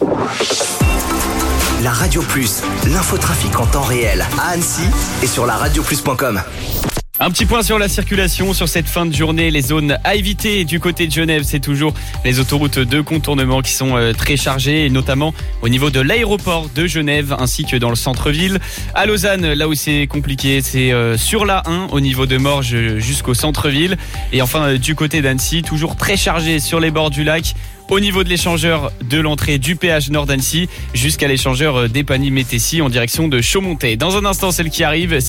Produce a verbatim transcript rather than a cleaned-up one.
La Radio Plus, l'infotrafic en temps réel à Annecy et sur la radio plus point com. Un petit point sur la circulation sur cette fin de journée. Les zones à éviter du côté de Genève, c'est toujours les autoroutes de contournement qui sont euh, très chargées, et notamment au niveau de l'aéroport de Genève ainsi que dans le centre-ville. À Lausanne, là où c'est compliqué, c'est euh, sur la un au niveau de Morges jusqu'au centre-ville. Et enfin euh, du côté d'Annecy, toujours très chargé sur les bords du lac. Au niveau de l'échangeur de l'entrée du péage nord d'Annecy jusqu'à l'échangeur d'Épagny-Métessy en direction de Chaumontet. Dans un instant, celle qui arrive.